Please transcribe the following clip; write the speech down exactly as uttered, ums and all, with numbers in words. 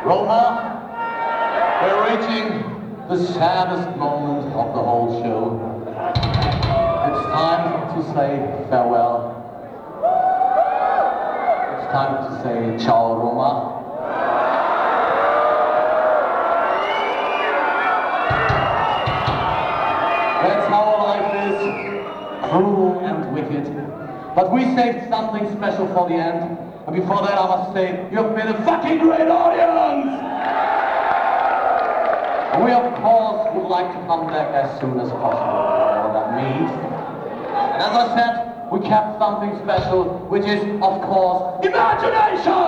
Roma, we're reaching the saddest moment of the whole show. It's time to say farewell. It's time to say ciao, Roma. That's how life is, cruel and wicked. But we saved something special for the end. And before that, I must say, you've been a fucking great audience! And we, of course, would like to come back as soon as possible, whatever that means. And as I said, we kept something special, which is, of course, imagination!